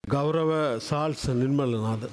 கௌரவ சால்ஸ் நிர்மலநாதன்.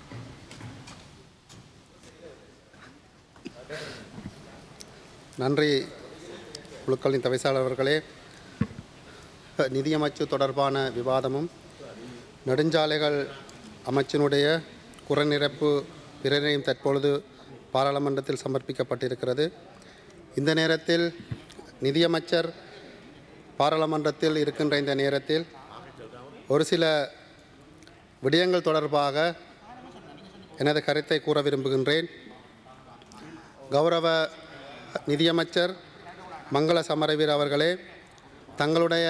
நன்றி குழுக்களின் தவிசாளர் அவர்களே. நிதியமைச்சு தொடர்பான விவாதமும் நெடுஞ்சாலைகள் அமைச்சினுடைய குறைநிரப்பு பிரேரணையும் தற்பொழுது பாராளுமன்றத்தில் சமர்ப்பிக்கப்பட்டிருக்கிறது. இந்த நேரத்தில் நிதியமைச்சர் பாராளுமன்றத்தில் இருக்கின்ற இந்த நேரத்தில் ஒரு சில விடயங்கள் தொடர்பாக எனது கருத்தை கூற விரும்புகின்றேன். கௌரவ நிதியமைச்சர் மங்கள சமரவீர அவர்களே, தங்களுடைய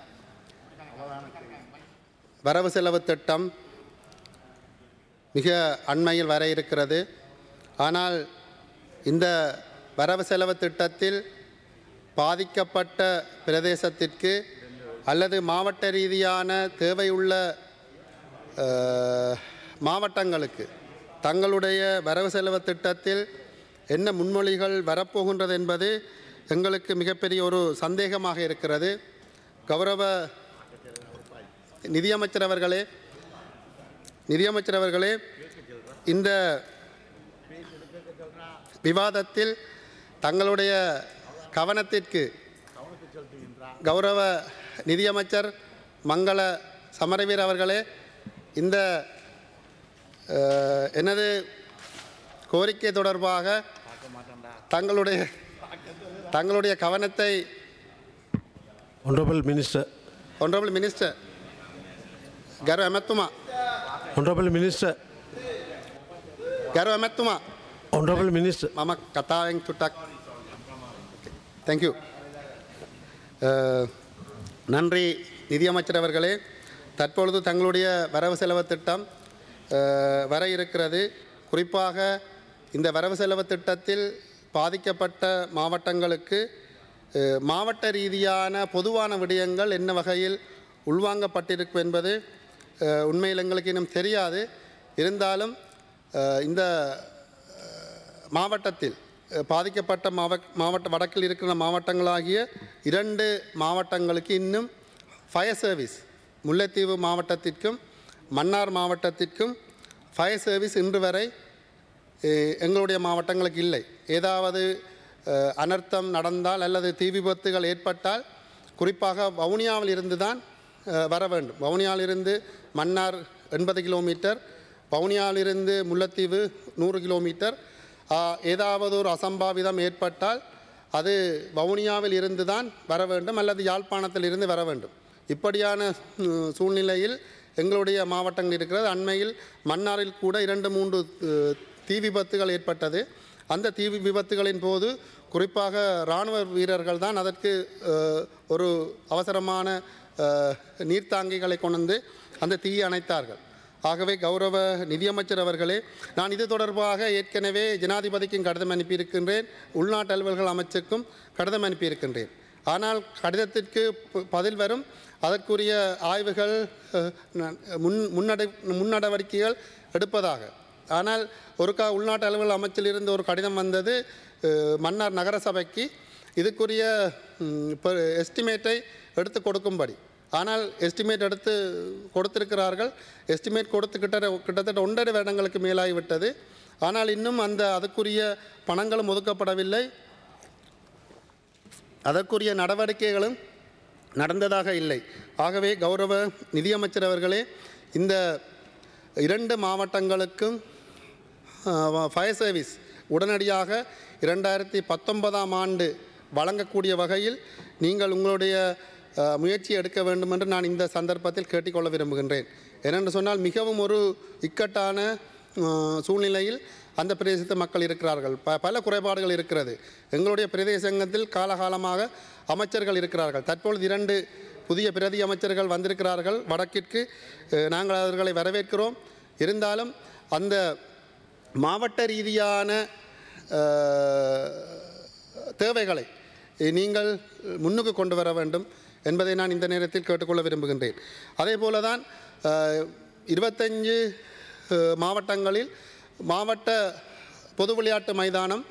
வரவு செலவு திட்டம் மிக அண்மையில் வர இருக்கிறது. ஆனால் இந்த வரவு செலவு திட்டத்தில் பாதிக்கப்பட்ட பிரதேசத்திற்கு அல்லது மாவட்ட ரீதியான தேவையுள்ள மாவட்டங்களுக்கு தங்களுடைய வரவு செலவு திட்டத்தில் என்ன முன்மொழிகள் வரப்போகின்றது என்பது எங்களுக்கு மிகப்பெரிய ஒரு சந்தேகமாக இருக்கிறது. கௌரவ நிதியமைச்சர் அவர்களே, இந்த விவாதத்தில் தங்களுடைய கவனத்திற்கு கௌரவ நிதியமைச்சர் மங்கள சமரவீர அவர்களே, இந்த எனது கோரிக்கை தொடர்பாக தங்களுடைய கவனத்தை Honorable Minister Garo Amatuma Honorable Minister Mama Kataeng Tutak. Thank you. நன்றி நிதியமைச்சர் அவர்களே. தற்பொழுது தங்களுடைய வரவு செலவு திட்டம் வர இருக்கிறது. குறிப்பாக இந்த வரவு செலவு திட்டத்தில் பாதிக்கப்பட்ட மாவட்டங்களுக்கு மாவட்ட ரீதியான பொதுவான விடயங்கள் என்ன வகையில் உள்வாங்கப்பட்டிருக்கும் என்பது உண்மையில் எங்களுக்கு இன்னும் தெரியாது. இருந்தாலும் இந்த மாவட்டத்தில் பாதிக்கப்பட்ட மாவட்ட வடக்கில் இருக்கிற மாவட்டங்களாகிய 2 மாவட்டங்களுக்கு இன்னும் ஃபயர் சர்வீஸ், முல்லைத்தீவு மாவட்டத்திற்கும் மன்னார் மாவட்டத்திற்கும் ஃபயர் சர்வீஸ் இன்று வரை எங்களுடைய மாவட்டங்களுக்கு இல்லை. ஏதாவது அனர்த்தம் நடந்தால் அல்லது தீ விபத்துகள் ஏற்பட்டால் குறிப்பாக வவுனியாவில் இருந்து தான் வர வேண்டும். வவுனியாவிலிருந்து மன்னார் 80 கிலோமீட்டர், வவுனியாவிலிருந்து முல்லைத்தீவு 100 கிலோமீட்டர். ஏதாவது ஒரு அசம்பாவிதம் ஏற்பட்டால் அது வவுனியாவில் இருந்து தான் வர வேண்டும் அல்லது யாழ்ப்பாணத்தில் இருந்து வர வேண்டும். இப்படியான சூழ்நிலையில் எங்களுடைய மாவட்டங்கள் இருக்கிறது. அண்மையில் மன்னாரில் கூட 2-3 தீ விபத்துகள் ஏற்பட்டது. அந்த தீ விபத்துகளின் போது குறிப்பாக இராணுவ வீரர்கள் தான் அதற்கு ஒரு அவசரமான நீர்த்தாங்கிகளை கொண்டு அந்த தீயை அணைத்தார்கள். ஆகவே கௌரவ நிதியமைச்சர் அவர்களே, நான் இது தொடர்பாக ஏற்கனவே ஜனாதிபதிக்கும் கடிதம் அனுப்பியிருக்கின்றேன், உள்நாட்டு அலுவல்கள் அமைச்சுக்கும் கடிதம் அனுப்பியிருக்கின்றேன். ஆனால் கடிதத்திற்கு பதில் வரும், அதற்குரிய ஆய்வுகள் முன்னடவடிக்கைகள் எடுப்பதாக. ஆனால் ஒருக்கா உள்நாட்டு அலுவல் அமைச்சிலிருந்து ஒரு கடிதம் வந்தது மன்னார் நகரசபைக்கு இதுக்குரிய எஸ்டிமேட்டை எடுத்து கொடுக்கும்படி. ஆனால் எஸ்டிமேட் எடுத்து கொடுத்திருக்கிறார்கள். எஸ்டிமேட் கொடுத்து கிட்டத்தட்ட 1.5 வருடங்களுக்கு மேலாகிவிட்டது. ஆனால் இன்னும் அதுக்குரிய பணங்களும் ஒதுக்கப்படவில்லை, அதற்குரிய நடவடிக்கைகளும் நடந்ததாக இல்லை. ஆகவே கௌரவ நிதியமைச்சர் அவர்களே, இந்த 2 மாவட்டங்களுக்கும் ஃபயர் சர்வீஸ் உடனடியாக 2019ஆம் ஆண்டு வழங்கக்கூடிய வகையில் நீங்கள் உங்களுடைய முயற்சி எடுக்க வேண்டும் என்று நான் இந்த சந்தர்ப்பத்தில் கேட்டுக்கொள்ள விரும்புகின்றேன். ஏனென்று சொன்னால் மிகவும் ஒரு இக்கட்டான சூழ்நிலையில் அந்த பிரதேசத்து மக்கள் இருக்கிறார்கள். பல குறைபாடுகள் இருக்கிறது. எங்களுடைய பிரதேசத்தில் காலகாலமாக அமைச்சர்கள் இருக்கிறார்கள். தற்பொழுது 2 புதிய பிரதி அமைச்சர்கள் வந்திருக்கிறார்கள் வடக்கிற்கு. நாங்கள் அவர்களை வரவேற்கிறோம். இருந்தாலும் அந்த மாவட்ட ரீதியான தேவைகளை நீங்கள் முன்னுக்கு கொண்டு வர வேண்டும் என்பதை நான் இந்த நேரத்தில் கேட்டுக்கொள்ள விரும்புகின்றேன். அதே போல தான் 25 மாவட்டங்களில் மாவட்ட பொது விளையாட்டு மைதானம்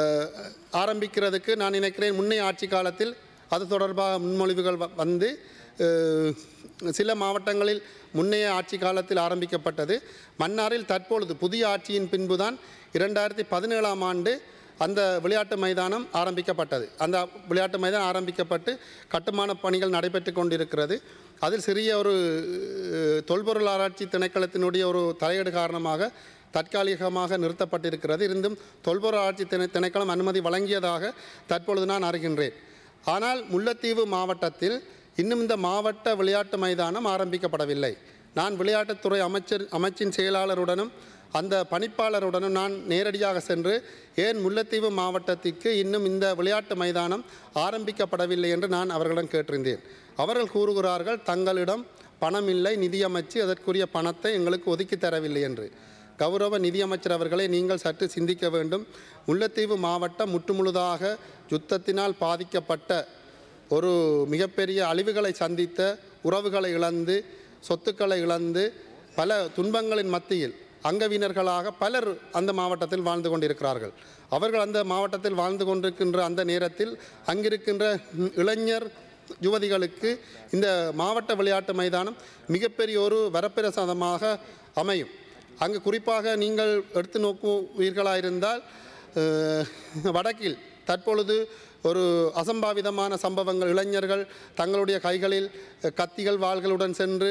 ஆரம்பிக்கிறதுக்கு நான் நினைக்கிறேன் முன்னைய ஆட்சி காலத்தில் அது தொடர்பாக முன்மொழிவுகள் வந்து சில மாவட்டங்களில் முன்னைய ஆட்சி காலத்தில் ஆரம்பிக்கப்பட்டது. மன்னாரில் தற்பொழுது புதிய ஆட்சியின் பின்புதான் 2017ஆம் ஆண்டு அந்த விளையாட்டு மைதானம் ஆரம்பிக்கப்பட்டது. அந்த விளையாட்டு மைதானம் ஆரம்பிக்கப்பட்டு கட்டுமான பணிகள் நடைபெற்று கொண்டிருக்கிறது. அதில் சிறிய ஒரு தொல்பொருள் ஆராய்ச்சி திணைக்களத்தினுடைய ஒரு தலையீடு காரணமாக தற்காலிகமாக நிறுத்தப்பட்டிருக்கிறது. இருந்தும் தொல்பொருள் ஆராய்ச்சி திணைக்களம் அனுமதி வழங்கியதாக தற்பொழுது நான் அறிகின்றேன். ஆனால் முல்லைத்தீவு மாவட்டத்தில் இன்னும் இந்த மாவட்ட விளையாட்டு மைதானம் ஆரம்பிக்கப்படவில்லை. நான் விளையாட்டுத்துறை அமைச்சின் செயலாளருடனும் அந்த பணிப்பாளருடனும் நான் நேரடியாக சென்று ஏன் முல்லைத்தீவு மாவட்டத்திற்கு இன்னும் இந்த விளையாட்டு மைதானம் ஆரம்பிக்கப்படவில்லை என்று நான் அவர்களிடம் கேட்டிருந்தேன். அவர்கள் கூறுகிறார்கள், தங்களிடம் பணம் இல்லை, நிதியமைச்சு அதற்குரிய பணத்தை எங்களுக்கு ஒதுக்கி தரவில்லை என்று. கௌரவ நிதியமைச்சர் அவர்களை நீங்கள் சற்று சிந்திக்க வேண்டும். முல்லைத்தீவு மாவட்டம் முற்றுமுழுதாக யுத்தத்தினால் பாதிக்கப்பட்ட ஒரு மிகப்பெரிய அழிவுகளை சந்தித்த, உறவுகளை இழந்து, சொத்துக்களை இழந்து, பல துன்பங்களின் மத்தியில் அங்கவீனர்களாக பலர் அந்த மாவட்டத்தில் வாழ்ந்து கொண்டிருக்கிறார்கள். அவர்கள் அந்த மாவட்டத்தில் வாழ்ந்து கொண்டிருக்கின்ற அந்த நேரத்தில் அங்கிருக்கின்ற இளைஞர் யுவதிகளுக்கு இந்த மாவட்ட விளையாட்டு மைதானம் மிகப்பெரிய ஒரு வரப்பிரசாதமாக அமையும். அங்கு குறிப்பாக நீங்கள் எடுத்து நோக்குவீர்களாயிருந்தால் வடக்கில் தற்பொழுது ஒரு அசம்பாவிதமான சம்பவங்கள், இளைஞர்கள் தங்களுடைய கைகளில் கத்திகள் வாள்களுடன் சென்று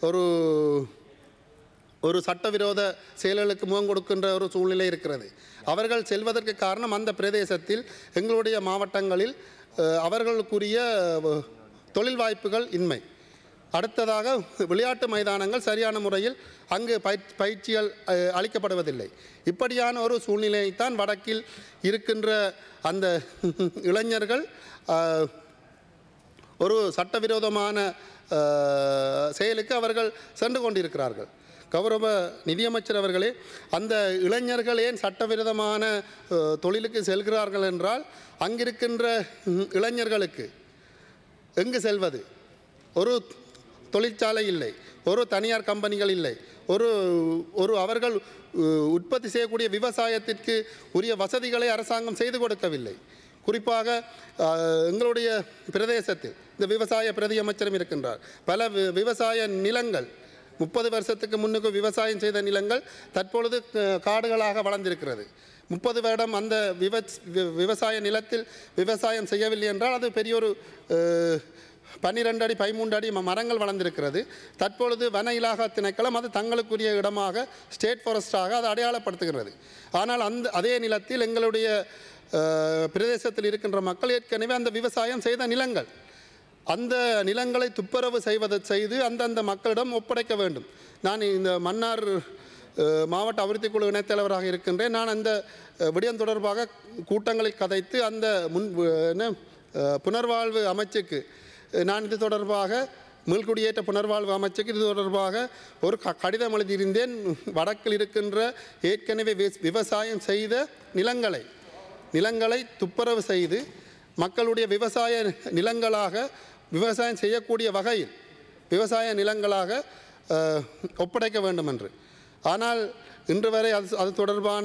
ஒரு சட்டவிரோத செயல்களுக்கு முகம் கொடுக்கின்ற ஒரு சூழ்நிலை இருக்கிறது. அவர்கள் செல்வதற்கு காரணம் அந்த பிரதேசத்தில் எங்களுடைய மாவட்டங்களில் அவர்களுக்குரிய தொழில் வாய்ப்புகள் இன்மை. அடுத்ததாக விளையாட்டு மைதானங்கள் சரியான முறையில் அங்கு பயிற்சிகள் அளிக்கப்படுவதில்லை. இப்படியான ஒரு சூழ்நிலையைத்தான் வடக்கில் இருக்கின்ற அந்த இளைஞர்கள் ஒரு சட்டவிரோதமான செயலுக்கு அவர்கள் சென்று கொண்டிருக்கிறார்கள். கௌரவ நிதியமைச்சர் அவர்களே, அந்த இளைஞர்கள் ஏன் சட்டவிரோதமான தொழிலுக்கு செல்கிறார்கள் என்றால், அங்கிருக்கின்ற இளைஞர்களுக்கு எங்கு செல்வது? ஒரு தொழிற்சாலை இல்லை, ஒரு தனியார் கம்பெனிகள் இல்லை, ஒரு அவர்கள் உற்பத்தி செய்யக்கூடிய விவசாயத்திற்கு உரிய வசதிகளை அரசாங்கம் செய்து கொடுக்கவில்லை. குறிப்பாக எங்களுடைய பிரதேசத்தில் இந்த விவசாய பிரதி அமைச்சரும் இருக்கின்றார். பல விவசாய நிலங்கள் 30 வருஷத்துக்கு முன்னுக்கு விவசாயம் செய்த நிலங்கள் தற்பொழுது காடுகளாக வளர்ந்திருக்கிறது. 30 வருடம் அந்த விவசாய நிலத்தில் விவசாயம் செய்யவில்லை என்றால் அது பெரிய ஒரு 12 அடி 13 அடி மரங்கள் வளர்ந்திருக்கிறது. தற்பொழுது வன இலாகா திணைக்களம் அது தங்களுக்குரிய இடமாக ஸ்டேட் ஃபாரஸ்டாக அதை அடையாளப்படுத்துகிறது. ஆனால் அதே நிலத்தில் எங்களுடைய பிரதேசத்தில் இருக்கின்ற மக்கள் ஏற்கனவே அந்த விவசாயம் செய்த நிலங்கள், அந்த நிலங்களை துப்புரவு செய்து அந்தந்த மக்களிடம் ஒப்படைக்க வேண்டும். நான் இந்த மன்னார் மாவட்ட அபிவிருத்தி குழு இணைத்தலைவராக இருக்கின்றேன். நான் அந்த விடயம் தொடர்பாக கூட்டங்களை கதைத்து அந்த புனர்வாழ்வு அமைச்சுக்கு நான் இது தொடர்பாக மீள்குடியேற்ற புனர்வாழ்வு அமைச்சுக்கு இது தொடர்பாக ஒரு கடிதம் எழுதியிருந்தேன். வடக்கில் இருக்கின்ற ஏற்கனவே விவசாயம் செய்த நிலங்களை துப்புரவு செய்து மக்களுடைய விவசாய நிலங்களாக விவசாயம் செய்யக்கூடிய வகையில் விவசாய நிலங்களாக ஒப்படைக்க வேண்டும் என்று. ஆனால் இன்று வரை அது தொடர்பான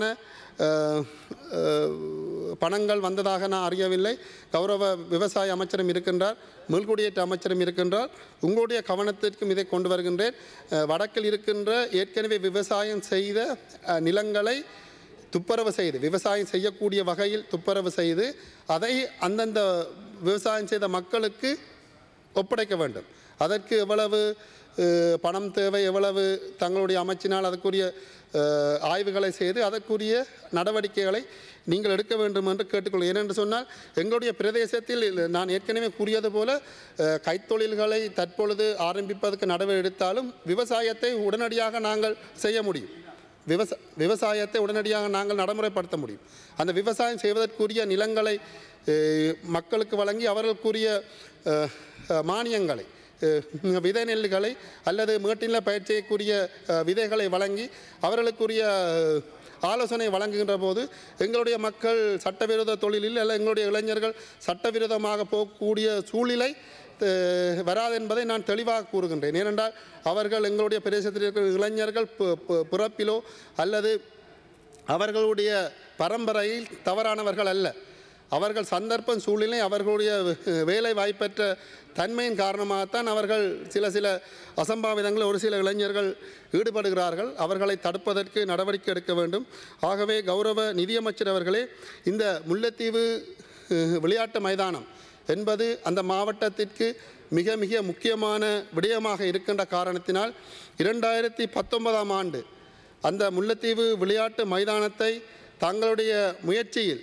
பணங்கள் வந்ததாக நான் அறியவில்லை. கௌரவ விவசாய அமைச்சரும் இருக்கின்றார், மீள்குடியேற்ற அமைச்சரும் இருக்கின்றார். உங்களுடைய கவனத்திற்கும் இதை கொண்டு வருகின்றேன். வடக்கில் இருக்கின்ற ஏற்கனவே விவசாயம் செய்த நிலங்களை துப்புரவு செய்து, விவசாயம் செய்யக்கூடிய வகையில் துப்புரவு செய்து அதை அந்தந்த விவசாயம் செய்த மக்களுக்கு ஒப்படைக்க வேண்டும். அதற்கு எவ்வளவு பணம் தேவை, எவ்வளவு தங்களுடைய அமைச்சினால் அதற்குரிய ஆய்வுகளை செய்து அதற்குரிய நடவடிக்கைகளை நீங்கள் எடுக்க வேண்டும் என்று கேட்டுக்கொள்கிறேன். ஏனென்று சொன்னால் எங்களுடைய பிரதேசத்தில் நான் ஏற்கனவே கூறியது போல கைத்தொழில்களை தற்பொழுது ஆரம்பிப்பதற்கு நடவடிக்கை எடுத்தாலும் விவசாயத்தை உடனடியாக நாங்கள் செய்ய முடியும். விவசாயத்தை உடனடியாக நாங்கள் நடைமுறைப்படுத்த முடியும். அந்த விவசாயம் செய்வதற்குரிய நிலங்களை மக்களுக்கு வழங்கி அவர்களுக்குரிய மானியங்களை, விதை நெல்லுகளை அல்லது மேட்டினில் பயிர் செய்யக்கூடிய விதைகளை வழங்கி அவர்களுக்குரிய ஆலோசனை வழங்குகின்ற போது எங்களுடைய மக்கள் சட்டவிரோத தொழிலில் அல்ல எங்களுடைய இளைஞர்கள் சட்டவிரோதமாக போகக்கூடிய சூழ்நிலை வராது என்பதை நான் தெளிவாக கூறுகின்றேன். ஏனென்றால் அவர்கள் எங்களுடைய பிரதேசத்தில் இருக்கிற இளைஞர்கள் பிறப்பிலோ அல்லது அவர்களுடைய பரம்பரையில் தவறானவர்கள் அல்ல. அவர்கள் சந்தர்ப்பம் சூழ்நிலை அவர்களுடைய வேலை வாய்ப்பற்ற தன்மையின் காரணமாகத்தான் அவர்கள் சில அசம்பாவிதங்களில் ஒரு சில இளைஞர்கள் ஈடுபடுகிறார்கள். அவர்களை தடுப்பதற்கு நடவடிக்கை எடுக்க வேண்டும். ஆகவே கௌரவ நிதியமைச்சர் அவர்களே, இந்த முல்லைத்தீவு விளையாட்டு மைதானம் என்பது அந்த மாவட்டத்திற்கு மிக மிக முக்கியமான விடயமாக இருக்கின்ற காரணத்தினால் 2019ஆம் ஆண்டு அந்த முல்லைத்தீவு விளையாட்டு மைதானத்தை தங்களுடைய முயற்சியில்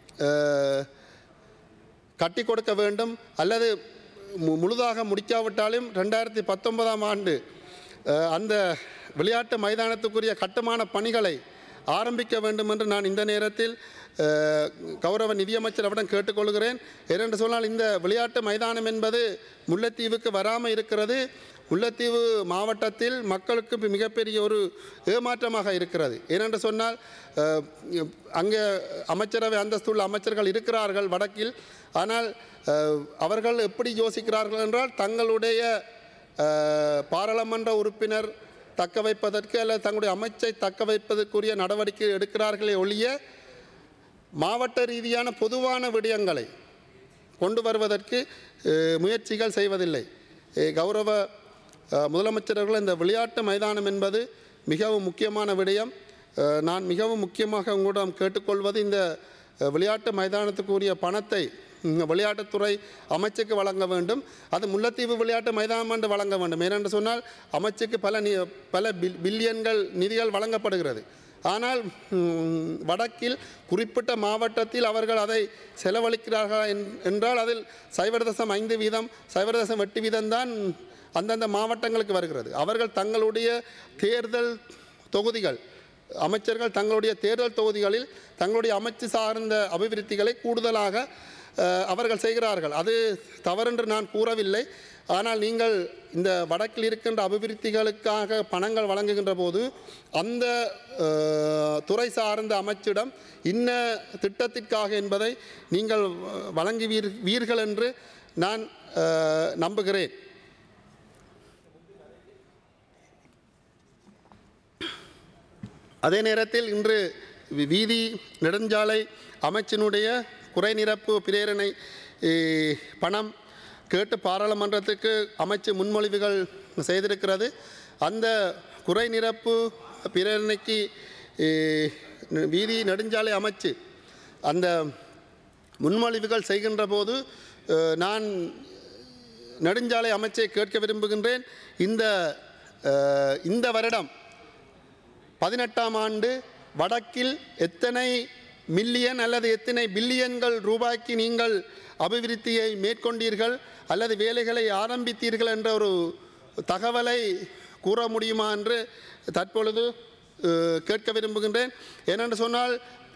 கட்டி கொடுக்க வேண்டும், அல்லது முழுதாக முடிக்காவிட்டாலும் 2019ஆம் ஆண்டு அந்த விளையாட்டு மைதானத்துக்குரிய கட்டுமான பணிகளை ஆரம்பிக்க வேண்டும் என்று நான் இந்த நேரத்தில் கௌரவ நிதியமைச்சர் அவரிடம் கேட்டுக்கொள்கிறேன். ஏனென்று சொன்னால் இந்த விளையாட்டு மைதானம் என்பது முல்லைத்தீவுக்கு வராமல் இருக்கிறது. முல்லைத்தீவு மாவட்டத்தில் மக்களுக்கு மிகப்பெரிய ஒரு ஏமாற்றமாக இருக்கிறது. ஏனென்று சொன்னால் அங்கே அமைச்சரவை அந்தஸ்துள்ள அமைச்சர்கள் இருக்கிறார்கள் வடக்கில். ஆனால் அவர்கள் எப்படி யோசிக்கிறார்கள் என்றால், தங்களுடைய பாராளுமன்ற உறுப்பினர் தக்க வைப்பதற்கு அல்லது தங்களுடைய அமைச்சை தக்க வைப்பதற்குரிய நடவடிக்கை எடுக்கிறார்களே ஒழிய மாவட்ட ரீதியான பொதுவான விடயங்களை கொண்டு வருவதற்கு முயற்சிகள் செய்வதில்லை. கௌரவ முதலமைச்சர்கள், இந்த விளையாட்டு மைதானம் என்பது மிகவும் முக்கியமான விடயம். நான் மிகவும் முக்கியமாக உங்களிடம் கேட்டுக்கொள்வது, இந்த விளையாட்டு மைதானத்துக்குரிய பணத்தை விளையாட்டுத்துறை அமைச்சுக்கு வழங்க வேண்டும். அது முல்லைத்தீவு விளையாட்டு மைதானம் என்று வழங்க வேண்டும். ஏனென்று சொன்னால் அமைச்சுக்கு பல பில்லியன்கள் நிதிகள் வழங்கப்படுகிறது. ஆனால் வடக்கில் குறிப்பிட்ட மாவட்டத்தில் அவர்கள் அதை செலவழிக்கிறார்கள் என்றால் அதில் 0.5%, 0.8% தான் அந்தந்த மாவட்டங்களுக்கு வருகிறது. அவர்கள் தங்களுடைய தேர்தல் தொகுதிகள், அமைச்சர்கள் தங்களுடைய தேர்தல் தொகுதிகளில் தங்களுடைய அமைச்சு சார்ந்த அபிவிருத்திகளை கூடுதலாக அவர்கள் செய்கிறார்கள். அது தவறென்று நான் கூறவில்லை. ஆனால் நீங்கள் இந்த வடக்கில் இருக்கின்ற அபிவிருத்திகளுக்காக பணங்கள் வழங்குகின்ற போது அந்த துறை சார்ந்த அமைச்சிடம் இன்ன திட்டத்திற்காக என்பதை நீங்கள் வழங்குவீர்கள் என்று நான் நம்புகிறேன். அதே நேரத்தில் இன்று வீதி நெடுஞ்சாலை அமைச்சினுடைய குறைநிரப்பு பிரேரணை பணம் கேட்டு பாராளுமன்றத்துக்கு அமைச்சு முன்மொழிவுகள் செய்திருக்கிறது. அந்த குறைநிரப்பு பிரேரணைக்கு வீதி நெடுஞ்சாலை அமைச்சு அந்த முன்மொழிவுகள் செய்கின்ற போது நான் நெடுஞ்சாலை அமைச்சை கேட்க விரும்புகின்றேன். இந்த வருடம் 18ஆம் ஆண்டு வடக்கில் எத்தனை மில்லியன் அல்லது எத்தனை பில்லியன்கள் ரூபாய்க்கு நீங்கள் அபிவிருத்தியை மேற்கொண்டீர்கள் அல்லது வேலைகளை ஆரம்பித்தீர்கள் என்ற ஒரு தகவலை கூற முடியுமா என்று தற்பொழுது கேட்க விரும்புகின்றேன். ஏனென்று சொன்னால்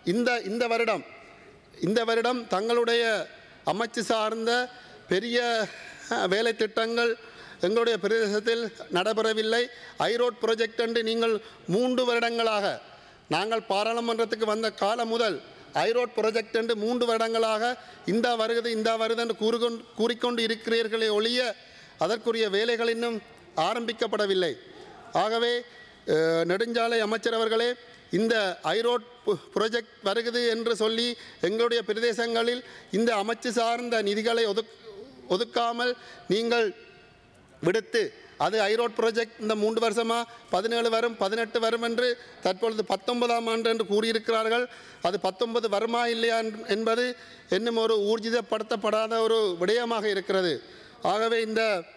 இந்த வருடம் தங்களுடைய அமைச்சு சார்ந்த பெரிய வேலை திட்டங்கள் எங்களுடைய பிரதேசத்தில் நடைபெறவில்லை. ஐரோட் ப்ராஜெக்ட் என்று நீங்கள் 3 வருடங்களாக, நாங்கள் பாராளுமன்றத்துக்கு வந்த காலம் முதல் ஐரோட் ப்ராஜெக்ட் என்று 3 வருடங்களாக இந்த வருது என்று கூறிக்கொண்டு இருக்கிறீர்களே ஒழிய அதற்குரிய வேலைகள் இன்னும் ஆரம்பிக்கப்படவில்லை. ஆகவே நெடுஞ்சாலை அமைச்சர் அவர்களே, இந்த ஐரோட் ப்ராஜெக்ட் வருகிறது என்று சொல்லி எங்களுடைய பிரதேசங்களில் இந்த அமைச்சு சார்ந்த நிதிகளை ஒதுக்காமல் நீங்கள் விடுத்து, அது ஐரோட் ப்ராஜெக்ட் இந்த 3 வருஷமாக 17 வரும் 18 வரும் என்று தற்பொழுது 19ஆம் ஆண்டு என்று கூறியிருக்கிறார்கள். அது 19 வருமா இல்லையா என்பது இன்னும் ஒரு ஊர்ஜிதப்படுத்தப்படாத ஒரு விடயமாக இருக்கிறது. ஆகவே இந்த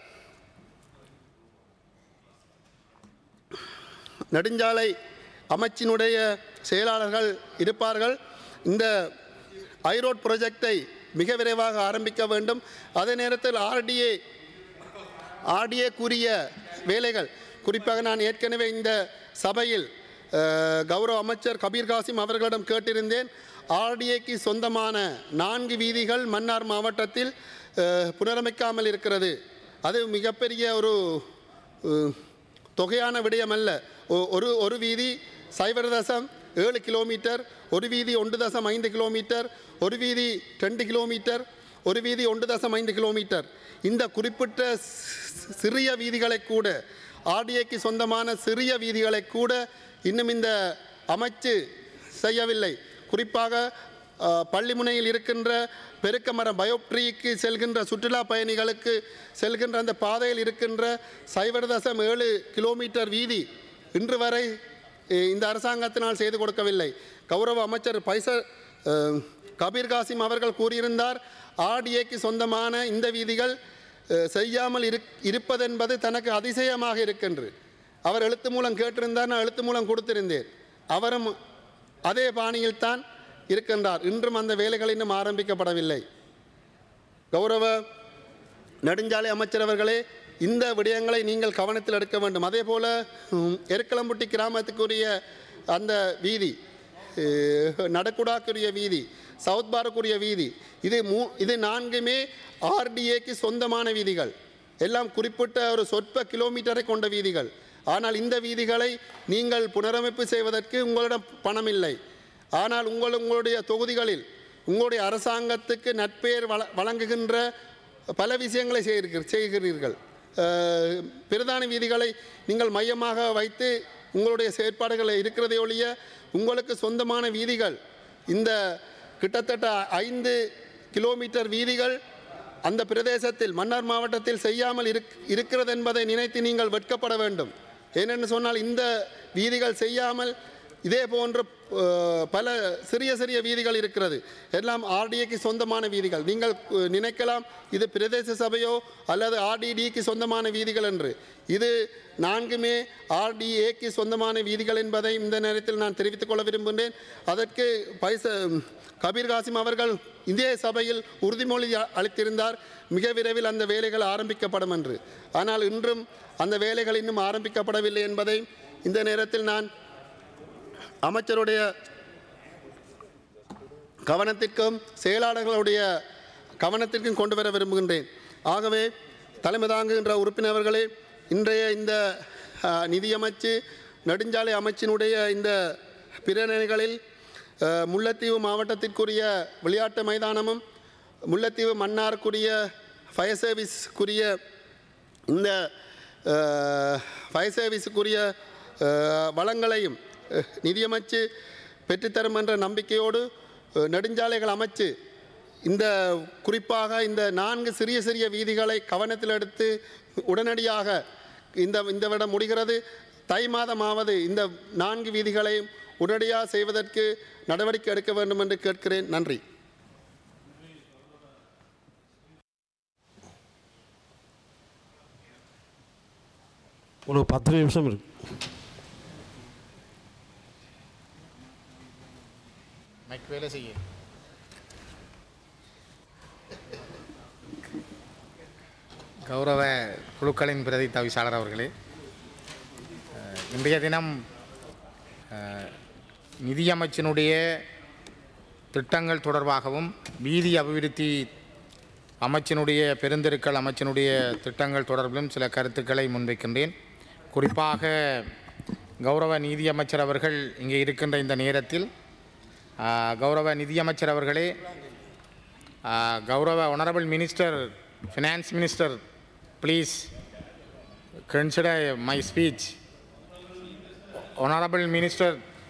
நெடுஞ்சாலை அமைச்சினுடைய செயலாளர்கள் இருப்பார்கள். இந்த ஐரோட் ப்ராஜெக்டை மிக விரைவாக ஆரம்பிக்க வேண்டும். அதே நேரத்தில் ஆர்டிஏ கூறிய வேலைகள், குறிப்பாக நான் ஏற்கனவே இந்த சபையில் கௌரவ அமைச்சர் கபீர் காசிம் அவர்களிடம் கேட்டிருந்தேன். ஆர்டிஏக்கு சொந்தமான 4 வீதிகள் மன்னார் மாவட்டத்தில் புனரமைக்காமல் இருக்கிறது. அது மிகப்பெரிய ஒரு தொகையான விடயம் அல்ல. ஒரு வீதி 0.7 கிலோமீட்டர், ஒரு வீதி 1.5 கிலோமீட்டர், ஒரு வீதி 2 கிலோமீட்டர், ஒரு வீதி 1.5 கிலோமீட்டர். இந்த குறிப்பிட்ட சிறிய வீதிகளை கூட, ஆர்டிஏக்கு சொந்தமான சிறிய வீதிகளை கூட இன்னும் இந்த அமைச்சு செய்யவில்லை. குறிப்பாக பள்ளிமுனையில் இருக்கின்ற பெருக்கமரம் பயோப்ட்ரீக்கு செல்கின்ற சுற்றுலா பயணிகளுக்கு செல்கின்ற அந்த பாதையில் இருக்கின்ற 0.7 கிலோமீட்டர் வீதி இன்று வரை இந்த அரசாங்கத்தினால் செய்து கொடுக்கவில்லை. கௌரவ அமைச்சர் கபீர் காசிம் அவர்கள் கூறியிருந்தார், ஆர்டிஏக்கு சொந்தமான இந்த வீதிகள் செய்யாமல் இருப்பதென்பது தனக்கு அதிசயமாக இருக்கின்றது. அவர் எழுத்து மூலம் கேட்டிருந்தார், நான் எழுத்து மூலம் கொடுத்திருந்தேன். அவரும் அதே பாணியில் தான் இருக்கின்றார். இன்றும் அந்த வேலைகள் இன்னும் ஆரம்பிக்கப்படவில்லை. கௌரவ நெடுஞ்சாலை அமைச்சர் அவர்களே, இந்த விடயங்களை நீங்கள் கவனத்தில் எடுக்க வேண்டும். அதே போல் எருக்களம்பட்டி கிராமத்துக்குரிய அந்த வீதி, நடக்குடாக்குரிய வீதி, சவுத் பாருக்குரிய வீதி, இது 4மே ஆர்டிஏக்கு சொந்தமான வீதிகள். எல்லாம் குறிப்பிட்ட ஒரு சொற்ப கிலோமீட்டரை கொண்ட வீதிகள். ஆனால் இந்த வீதிகளை நீங்கள் புனரமைப்பு செய்வதற்கு உங்களிடம் பணம் இல்லை. ஆனால் உங்களுடைய தொகுதிகளில் உங்களுடைய அரசாங்கத்துக்கு நற்பெயர் வழங்குகின்ற பல விஷயங்களை செய்கிறீர்கள். பிரதான வீதிகளை நீங்கள் மையமாக வைத்து உங்களுடைய செயற்பாடுகள் இருக்கிறதே ஒழிய உங்களுக்கு சொந்தமான வீதிகள், இந்த கிட்டத்தட்ட 5 கிலோமீட்டர் வீதிகள் அந்த பிரதேசத்தில் மன்னார் மாவட்டத்தில் செய்யாமல் இருக்கிறது என்பதை நினைத்து நீங்கள் வெட்கப்பட வேண்டும். ஏனென்று சொன்னால் இந்த வீதிகள் செய்யாமல் இதே போன்ற பல சிறிய சிறிய வீதிகள் இருக்கிறது. எல்லாம் ஆர்டிஏக்கு சொந்தமான வீதிகள். நீங்கள் நினைக்கலாம் இது பிரதேச சபையோ அல்லது ஆர்டிடிக்கு சொந்தமான வீதிகள் என்று. இது 4மே ஆர்டிஏக்கு சொந்தமான வீதிகள் என்பதை இந்த நேரத்தில் நான் தெரிவித்துக் கொள்ள விரும்புகிறேன். அதற்கு கபீர் காசிம் அவர்கள் இந்திய சபையில் உறுதிமொழி அளித்திருந்தார், மிக விரைவில் அந்த வேலைகள் ஆரம்பிக்கப்படும் என்று. ஆனால் இன்றும் அந்த வேலைகள் இன்னும் ஆரம்பிக்கப்படவில்லை என்பதை இந்த நேரத்தில் நான் அமைச்சருடைய கவனத்திற்கும் செயலாளர்களுடைய கவனத்திற்கும் கொண்டு வர விரும்புகின்றேன். ஆகவே தலைமை தாங்குகின்ற உறுப்பினர்களே, இன்றைய இந்த நிதியமைச்சு நெடுஞ்சாலை அமைச்சினுடைய இந்த பிரேரணைகளில் முல்லைத்தீவு மாவட்டத்திற்குரிய விளையாட்டு மைதானமும் முல்லைத்தீவு மன்னாருக்குரிய ஃபயர் சர்வீஸுக்குரிய இந்த ஃபயர் சர்வீஸுக்குரிய வளங்களையும் நிதியமைச்சு பெற்றுத்தரும் என்ற நம்பிக்கையோடு நெடுஞ்சாலைகள் அமைச்சு இந்த குறிப்பாக இந்த 4 சிறிய சிறிய வீதிகளை கவனத்தில் எடுத்து உடனடியாக இந்த விட முடிகிறது தை மாதமாவது இந்த 4 வீதிகளையும் உடனடியாக செய்வதற்கு நடவடிக்கை எடுக்க வேண்டும் என்று கேட்கிறேன். நன்றி. உங்களுக்கு 10 நிமிஷம் இருக்கு. மைக் வேலை செய்ய. கௌரவ குழுக்களின் பிரதி தவிசாளர் அவர்களே, இன்றைய தினம் நிதியமைச்சினுடைய திட்டங்கள் தொடர்பாகவும் வீதி அபிவிருத்தி அமைச்சினுடைய பெருந்தெருக்கள் அமைச்சினுடைய திட்டங்கள் தொடர்பிலும் சில கருத்துக்களை முன்வைக்கின்றேன். குறிப்பாக கௌரவ நீதியமைச்சர் அவர்கள் இங்கே இருக்கின்ற இந்த நேரத்தில் கௌரவ நிதியமைச்சர் அவர்களே, கௌரவ honorable minister, finance minister, please consider my speech. Honorable minister,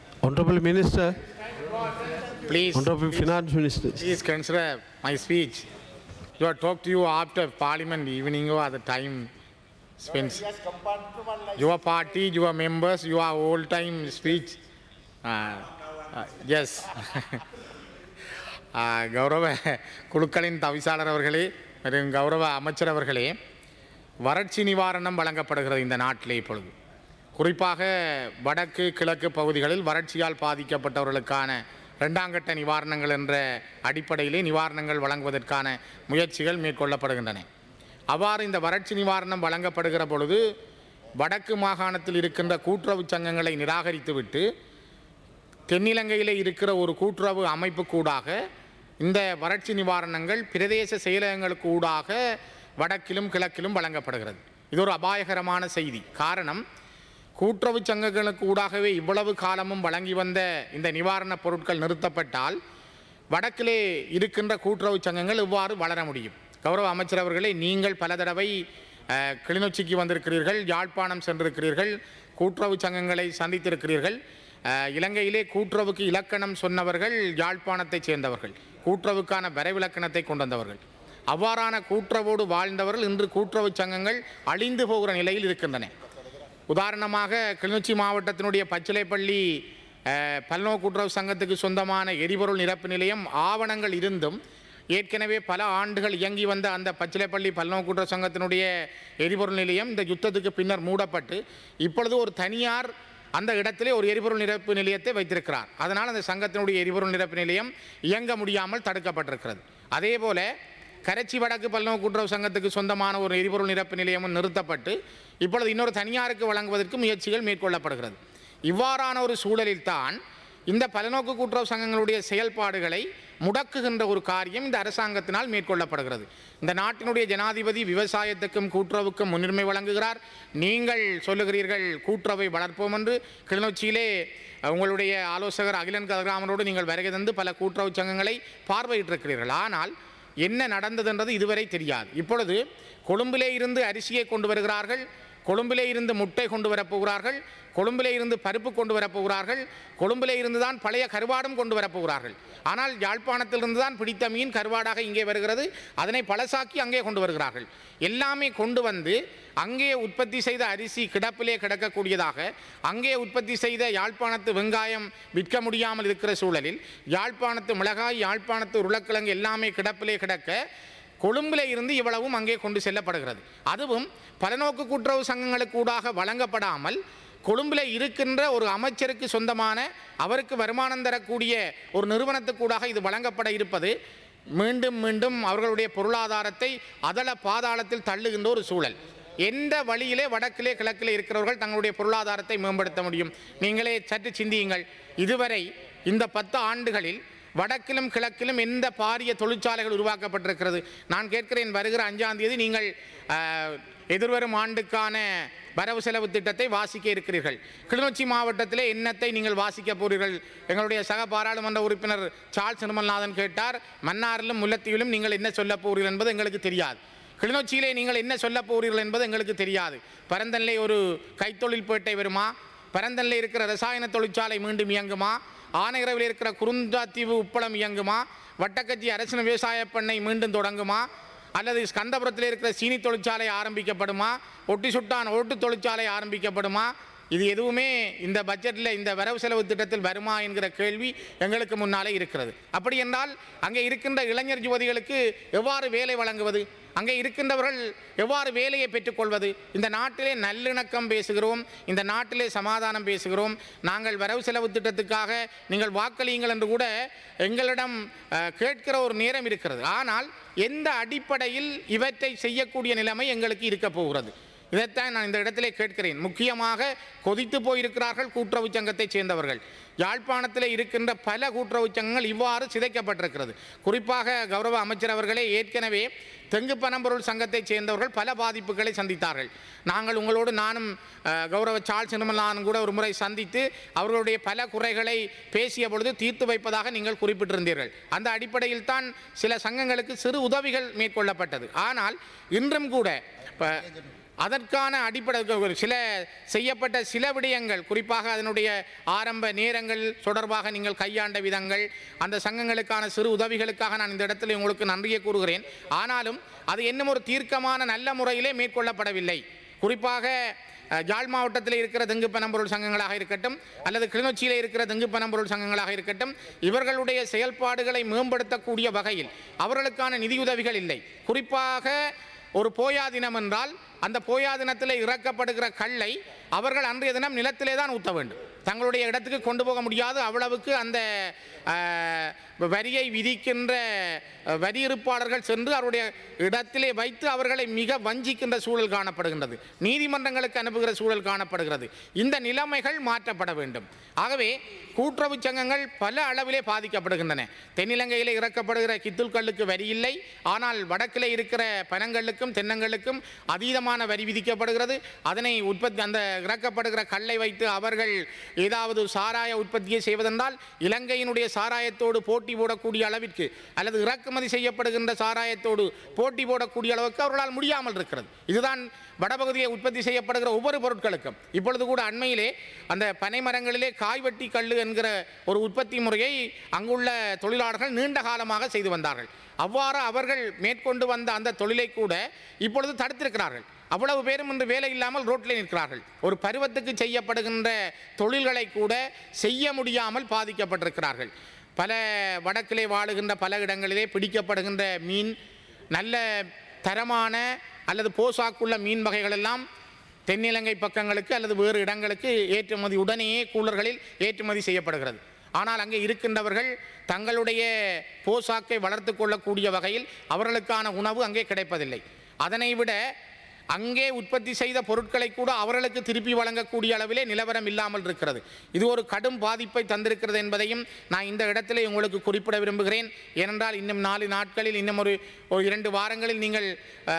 please, honorable finance minister, please consider my speech. You are talk to you after parliament evening or the time spent. Your party, your members, your all time speech. Yes. கௌரவ குழுக்களின் தவிசாளர் அவர்களே மற்றும் கௌரவ அமைச்சர் அவர்களே, வறட்சி நிவாரணம் வழங்கப்படுகிறது இந்த நாட்டிலே இப்பொழுது. குறிப்பாக வடக்கு கிழக்கு பகுதிகளில் வறட்சியால் பாதிக்கப்பட்டவர்களுக்கான 2ஆம் கட்ட நிவாரணங்கள் என்ற அடிப்படையிலே நிவாரணங்கள் வழங்குவதற்கான முயற்சிகள் மேற்கொள்ளப்படுகின்றன. அவ்வாறு இந்த வறட்சி நிவாரணம் வழங்கப்படுகிற பொழுது வடக்கு மாகாணத்தில் இருக்கின்ற கூட்டுறவு சங்கங்களை நிராகரித்துவிட்டு தென்னிலங்கையில் இருக்கிற ஒரு கூட்டுறவு அமைப்பு கூடாக இந்த வறட்சி நிவாரணங்கள் பிரதேச செயலகங்களுக்கு ஊடாக வடக்கிலும் கிழக்கிலும் வழங்கப்படுகிறது. இது ஒரு அபாயகரமான செய்தி. காரணம், கூட்டுறவு சங்கங்களுக்கு ஊடாகவே இவ்வளவு காலமும் வழங்கி வந்த இந்த நிவாரணப் பொருட்கள் நிறுத்தப்பட்டால் வடக்கிலே இருக்கின்ற கூட்டுறவு சங்கங்கள் இவ்வாறு வளர முடியும். கௌரவ அமைச்சர் அவர்களே, நீங்கள் பல தடவை கிளிநொச்சிக்கு வந்திருக்கிறீர்கள், யாழ்ப்பாணம் சென்றிருக்கிறீர்கள், கூட்டுறவு சங்கங்களை சந்தித்திருக்கிறீர்கள். இலங்கையிலே கூட்டுறவுக்கு இலக்கணம் சொன்னவர்கள் யாழ்ப்பாணத்தைச் சேர்ந்தவர்கள், கூட்டுறவுக்கான வரைவிலக்கணத்தை கொண்டு வந்தவர்கள். அவ்வாறான கூட்டுறவோடு வாழ்ந்தவர்கள் இன்று கூட்டுறவு சங்கங்கள் அழிந்து போகிற நிலையில் இருக்கின்றன. உதாரணமாக கிளிநொச்சி மாவட்டத்தினுடைய பச்சிலைப்பள்ளி பல்நோக்கு கூட்டுறவு சங்கத்துக்கு சொந்தமான எரிபொருள் நிரப்பு நிலையம் ஆவணங்கள் இருந்தும் ஏற்கனவே பல ஆண்டுகள் இயங்கி வந்த அந்த பச்சிலைப்பள்ளி பல்நோக்கு கூட்டுறவு சங்கத்தினுடைய எரிபொருள் நிலையம் இந்த யுத்தத்துக்கு பின்னர் மூடப்பட்டு இப்பொழுது ஒரு தனியார் அந்த இடத்திலே ஒரு எரிபொருள் நிரப்பு நிலையத்தை வைத்திருக்கிறார். அதனால் அந்த சங்கத்தினுடைய எரிபொருள் நிரப்பு நிலையம் இயங்க முடியாமல் தடுக்கப்பட்டிருக்கிறது. அதே போல கரைச்சி வடக்கு பல்நோக்கு கூட்டுறவு சங்கத்துக்கு சொந்தமான ஒரு எரிபொருள் நிரப்பு நிலையமும் நிறுத்தப்பட்டு இப்பொழுது இன்னொரு தனியாருக்கு வழங்குவதற்கு முயற்சிகள் மேற்கொள்ளப்படுகிறது. இவ்வாறான ஒரு சூழலில்தான் இந்த பல்நோக்கு கூட்டுறவு சங்கங்களுடைய செயல்பாடுகளை முடக்குகின்ற ஒரு காரியம் இந்த அரசாங்கத்தினால் மேற்கொள்ளப்படுகிறது. இந்த நாட்டினுடைய ஜனாதிபதி விவசாயத்துக்கும் கூட்டுறவுக்கும் முன்னுரிமை வழங்குகிறார். நீங்கள் சொல்லுகிறீர்கள் கூட்டுறவை வளர்ப்போம் என்று. கிளிநொச்சியிலே உங்களுடைய ஆலோசகர் அகிலன் கதிராமனோடு நீங்கள் வருகை தந்து பல கூட்டுறவு சங்கங்களை பார்வையிட்டிருக்கிறீர்கள். ஆனால் என்ன நடந்தது என்றது இதுவரை தெரியாது. இப்பொழுது கொழும்பிலே இருந்து அரிசியை கொண்டு வருகிறார்கள், கொழும்பிலே இருந்து முட்டை கொண்டு வரப்போகிறார்கள், கொழும்பிலே இருந்து பருப்பு கொண்டு வரப்போகிறார்கள், கொழும்பிலே இருந்து தான் பழைய கருவாடும் கொண்டு வரப்போகிறார்கள். ஆனால் யாழ்ப்பாணத்திலிருந்து தான் பிடித்த மீன் கருவாடாக இங்கே வருகிறது, அதனை பழசாக்கி அங்கே கொண்டு வருகிறார்கள். எல்லாமே கொண்டு வந்து அங்கே உற்பத்தி செய்த அரிசி கிடப்பிலே கிடக்கக்கூடியதாக, அங்கே உற்பத்தி செய்த யாழ்ப்பாணத்து வெங்காயம் விற்க முடியாமல் இருக்கிற சூழலில் யாழ்ப்பாணத்து மிளகாய், யாழ்ப்பாணத்து உருளைக்கிழங்கு எல்லாமே கிடப்பிலே கிடக்க கொழும்பிலே இருந்து இவ்வளவும் அங்கே கொண்டு செல்லப்படுகிறது. அதுவும் பலநோக்கு கூட்டுறவு சங்கங்களுக்கு ஊடாக வழங்கப்படாமல் கொழும்பில் இருக்கின்ற ஒரு அமைச்சருக்கு சொந்தமான அவருக்கு வருமானம் தரக்கூடிய ஒரு நிறுவனத்துக்கூடாக இது வழங்கப்பட இருப்பது மீண்டும் மீண்டும் அவர்களுடைய பொருளாதாரத்தை அதள பாதாளத்தில் தள்ளுகின்ற ஒரு சூழல். எந்த வழியிலே வடக்கிலே கிழக்கிலே இருக்கிறவர்கள் தங்களுடைய பொருளாதாரத்தை மேம்படுத்த முடியும்? நீங்களே சற்று சிந்தியுங்கள். இதுவரை இந்த 10 ஆண்டுகளில் வடக்கிலும் கிழக்கிலும் எந்த பாரிய தொழிற்சாலைகள் உருவாக்கப்பட்டிருக்கிறது? நான் கேட்கிறேன், வருகிற 5ஆம் தேதி நீங்கள் எதிர்வரும் ஆண்டுக்கான வரவு செலவு திட்டத்தை வாசிக்க இருக்கிறீர்கள். கிளிநொச்சி மாவட்டத்திலே என்னத்தை நீங்கள் வாசிக்க போகிறீர்கள்? எங்களுடைய சக பாராளுமன்ற உறுப்பினர் சார்ல்ஸ் நிர்மல்நாதன் கேட்டார், மன்னாரிலும் முல்லைத்தீவிலும் நீங்கள் என்ன சொல்ல போகிறீர்கள் என்பது எங்களுக்கு தெரியாது. கிளிநொச்சியிலே நீங்கள் என்ன சொல்ல போகிறீர்கள் என்பது எங்களுக்கு தெரியாது. பரந்தனிலே ஒரு கைத்தொழில் பேட்டை வருமா? பரந்தனில் இருக்கிற ரசாயன தொழிற்சாலை மீண்டும் இயங்குமா? ஆனையரவில் இருக்கிற குருந்தாத்தீவு உப்பளம் இயங்குமா? வட்டக்கச்சி அரசின விவசாய பண்ணை மீண்டும் தொடங்குமா? அல்லது ஸ்கந்தபுரத்தில் இருக்கிற சீனி தொழிற்சாலை ஆரம்பிக்கப்படுமா? ஒட்டி சுட்டான் ஓட்டு தொழிற்சாலை ஆரம்பிக்கப்படுமா? இது எதுவுமே இந்த பட்ஜெட்டில் இந்த வரவு செலவு திட்டத்தில் வருமா என்கிற கேள்வி எங்களுக்கு முன்னாலே இருக்கிறது. அப்படி என்றால் அங்கே இருக்கின்ற இளைஞர் யுவதிகளுக்கு எவ்வாறு வேலை வழங்குவது? அங்கே இருக்கின்றவர்கள் எவ்வாறு வேலையை பெற்றுக்கொள்வது? இந்த நாட்டிலே நல்லிணக்கம் பேசுகிறோம், இந்த நாட்டிலே சமாதானம் பேசுகிறோம், நாங்கள் வரவு செலவு திட்டத்துக்காக நீங்கள் வாக்களியுங்கள் என்று கூட எங்களிடம் கேட்கிற ஒரு நேரம் இருக்கிறது. ஆனால் எந்த அடிப்படையில் இவற்றை செய்யக்கூடிய நிலைமை எங்களுக்கு இருக்க போகிறது? இதைத்தான் நான் இந்த இடத்திலே கேட்கிறேன். முக்கியமாக கொதித்து போயிருக்கிறார்கள் கூட்டுறவு சங்கத்தை சேர்ந்தவர்கள். யாழ்ப்பாணத்தில் இருக்கின்ற பல கூட்டுறவு சங்கங்கள் இவ்வாறு சிதைக்கப்பட்டிருக்கிறது. குறிப்பாக கௌரவ அமைச்சர் அவர்களே ஏற்கனவே தெங்கு பனம்பொருள் சங்கத்தைச் சேர்ந்தவர்கள் பல பாதிப்புகளை சந்தித்தார்கள். நாங்கள் உங்களோடு நானும் கௌரவ சார்ல்ஸ் நிர்மல்நாதன் கூட ஒரு முறை சந்தித்து அவர்களுடைய பல குறைகளை பேசிய பொழுது தீர்த்து வைப்பதாக நீங்கள் குறிப்பிட்டிருந்தீர்கள். அந்த அடிப்படையில் தான் சில சங்கங்களுக்கு சிறு உதவிகள் மேற்கொள்ளப்பட்டது. ஆனால் இன்றும் கூட அதற்கான அடிப்படை சில செய்யப்பட்ட சில விடயங்கள், குறிப்பாக அதனுடைய ஆரம்ப நேரங்கள் தொடர்பாக நீங்கள் கையாண்ட விதங்கள், அந்த சங்கங்களுக்கான சிறு உதவிகளுக்காக நான் இந்த இடத்துல உங்களுக்கு நன்றியை கூறுகிறேன். ஆனாலும் அது இன்னும் ஒரு தீர்க்கமான நல்ல முறையிலே மேற்கொள்ளப்படவில்லை. குறிப்பாக யாழ் மாவட்டத்தில் இருக்கிற தெங்கு பனம்பொருள் சங்கங்களாக இருக்கட்டும் அல்லது கிளிநொச்சியில் இருக்கிற தெங்கு பனம்பொருள் சங்கங்களாக இருக்கட்டும், இவர்களுடைய செயல்பாடுகளை மேம்படுத்தக்கூடிய வகையில் அவர்களுக்கான நிதியுதவிகள் இல்லை. குறிப்பாக ஒரு போயா தினம் என்றால் அந்த போயா தினத்தில் இறக்கப்படுகிற கல்லை அவர்கள் அன்றைய தினம் நிலத்திலே தான் ஊற்ற வேண்டும். தங்களுடைய இடத்துக்கு கொண்டு போக முடியாது. அவ்வளவுக்கு அந்த வரியை விதிக்கின்ற வரியிருப்பாளர்கள் சென்று அவருடைய இடத்திலே வைத்து அவர்களை மிக வஞ்சிக்கின்ற சூழல் காணப்படுகின்றது. நீதிமன்றங்களுக்கு அனுப்புகிற சூழல் காணப்படுகிறது. இந்த நிலைமைகள் மாற்றப்பட வேண்டும். ஆகவே கூட்டுறவு சங்கங்கள் பல அளவிலே பாதிக்கப்படுகின்றன. தென்னிலங்கையிலே இறக்கப்படுகிற கித்துல் கல்லுக்கு வரி இல்லை, ஆனால் வடக்கிலே இருக்கிற பனங்களுக்கும் தென்னங்களுக்கும் அதீதமான வரி விதிக்கப்படுகிறது. அதனை அந்த இறக்கப்படுகிற கல்லை வைத்து அவர்கள் ஏதாவது சாராய உற்பத்தியை செய்வதென்றால் இலங்கையினுடைய சாராயத்தோடு போட்டி போடக்கூடிய அளவிற்கு அல்லது இறக்குமதி செய்யப்படுகின்ற சாராயத்தோடு போட்டி போடக்கூடிய அளவுக்கு அவர்களால் முடியாமல் இருக்கிறது. இதுதான் வடபகுதியை உற்பத்தி செய்யப்படுகிற ஒவ்வொரு பொருட்களுக்கும். இப்பொழுது கூட அண்மையிலே அந்த பனை மரங்களிலே காய்வெட்டி கல் என்கிற ஒரு உற்பத்தி முறையை அங்குள்ள தொழிலாளர்கள் நீண்ட காலமாக செய்து வந்தார்கள். அவ்வாறு அவர்கள் மேற்கொண்டு வந்த அந்த தொழிலை கூட இப்பொழுது தடுத்திருக்கிறார்கள். அவ்வளவு பேரும் இன்று வேலை இல்லாமல் ரோட்டில் நிற்கிறார்கள். ஒரு பருவத்துக்கு செய்யப்படுகின்ற தொழில்களை கூட செய்ய முடியாமல் பாதிக்கப்பட்டிருக்கிறார்கள். பல வடக்கிலே வாழுகின்ற பல இடங்களிலே பிடிக்கப்படுகின்ற மீன் நல்ல தரமான அல்லது போசாக்குள்ள மீன் வகைகள் எல்லாம் தென்னிலங்கை பக்கங்களுக்கு அல்லது வேறு இடங்களுக்கு ஏற்றுமதி உடனேயே கூலர்களில் ஏற்றுமதி செய்யப்படுகிறது. ஆனால் அங்கே இருக்கின்றவர்கள் தங்களுடைய போசாக்கை வளர்த்து கொள்ளக்கூடிய வகையில் அவர்களுக்கான உணவு அங்கே கிடைப்பதில்லை. அதனை விட அங்கே உற்பத்தி செய்த பொருட்களை கூட அவர்களுக்கு திருப்பி வழங்கக்கூடிய அளவிலே நிலவரம் இல்லாமல் இருக்கிறது. இது ஒரு கடும் பாதிப்பை தந்திருக்கிறது என்பதையும் நான் இந்த இடத்திலே உங்களுக்கு குறிப்பிட விரும்புகிறேன். ஏனென்றால் இன்னும் 4 நாட்களில் இன்னும் ஒரு 2 வாரங்களில் நீங்கள்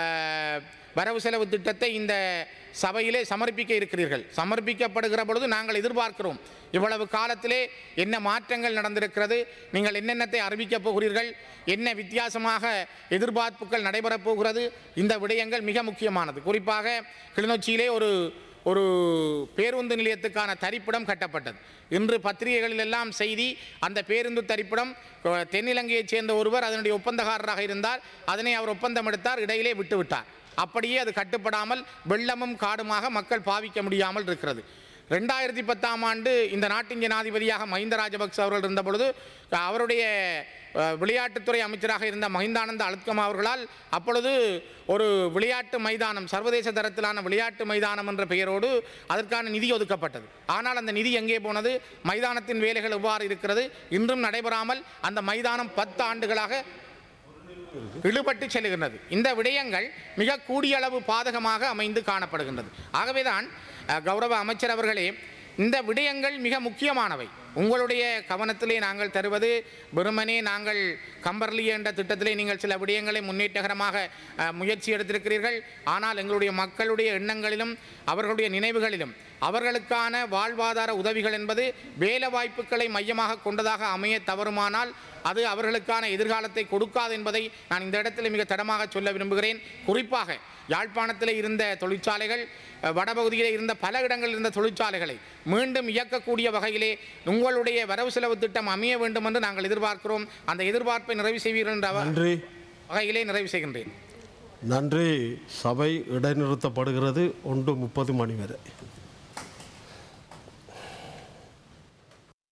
வரவு செலவு திட்டத்தை இந்த சபையிலே சமர்ப்பிக்க இருக்கிறீர்கள். சமர்ப்பிக்கப்படுகிற பொழுது நாங்கள் எதிர்பார்க்கிறோம் இவ்வளவு காலத்திலே என்ன மாற்றங்கள் நடந்திருக்கிறது, நீங்கள் என்னென்னத்தை அறிவிக்கப் போகிறீர்கள், என்ன வித்தியாசமாக எதிர்பார்ப்புகள் நடைபெறப் போகிறது. இந்த விடயங்கள் மிக முக்கியமானது. குறிப்பாக கிளிநொச்சியிலே ஒரு பேருந்து நிலையத்துக்கான தரிப்பிடம் கட்டப்பட்டது. இன்று பத்திரிகைகளில் எல்லாம் செய்தி, அந்த பேருந்து தரிப்பிடம் தென்னிலங்கையைச் சேர்ந்த ஒருவர் அதனுடைய ஒப்பந்தக்காரராக இருந்தால் அதனை அவர் ஒப்பந்தம் எடுத்தார், இடையிலே விட்டுவிட்டார். அப்படியே அது கட்டுப்படாமல் வெள்ளமும் காடுமாக மக்கள் பாவிக்க முடியாமல் இருக்கிறது. 2010ஆம் ஆண்டு இந்த நாட்டின் ஜனாதிபதியாக மஹிந்த ராஜபக்ச அவர்கள் இருந்த பொழுது அவருடைய விளையாட்டுத்துறை அமைச்சராக இருந்த மஹிந்தானந்த அழுத்கமா அவர்களால் அப்பொழுது ஒரு விளையாட்டு மைதானம், சர்வதேச தரத்திலான விளையாட்டு மைதானம் என்ற பெயரோடு அதற்கான நிதி ஒதுக்கப்பட்டது. ஆனால் அந்த நிதி எங்கே போனது? மைதானத்தின் வேலைகள் எவ்வாறு இருக்கிறது? இன்றும் நடைபெறாமல் அந்த மைதானம் 10 ஆண்டுகளாக இழுபட்டு செல்கின்றது. இந்த விடயங்கள் மிக கூடிய அளவு பாதகமாக அமைந்து காணப்படுகின்றது. ஆகவேதான் கௌரவ அமைச்சர் அவர்களே, இந்த விடயங்கள் மிக முக்கியமானவை. உங்களுடைய கவனத்திலே நாங்கள் தருவது வெறுமனே நாங்கள் கம்பர்லி என்ற திட்டத்திலே நீங்கள் சில விடயங்களை முன்னேற்றகரமாக முயற்சி எடுத்திருக்கிறீர்கள். ஆனால் எங்களுடைய மக்களுடைய எண்ணங்களிலும் அவர்களுடைய நினைவுகளிலும் அவர்களுக்கான வாழ்வாதார உதவிகள் என்பது வேலை வாய்ப்புகளை மையமாக கொண்டதாக அமைய தவறுமானால் அது அவர்களுக்கான எதிர்காலத்தை கொடுக்காது என்பதை நான் இந்த இடத்தில் மிக தடமாக சொல்ல விரும்புகிறேன். குறிப்பாக யாழ்ப்பாணத்தில் இருந்த தொழிற்சாலைகள், வடபகுதியில் இருந்த பல இடங்களில் இருந்த தொழிற்சாலைகளை மீண்டும் இயக்கக்கூடிய வகையிலே உங்களுடைய வரவு செலவு திட்டம் அமைய வேண்டும் என்று நாங்கள் எதிர்பார்க்கிறோம். அந்த எதிர்பார்ப்பை நிறைவு செய்வீர்கள் என்ற வகையிலே நிறைவு செய்கின்றேன். நன்றி. சபை இடைநிறுத்தப்படுகிறது 1:30 மணி வரை.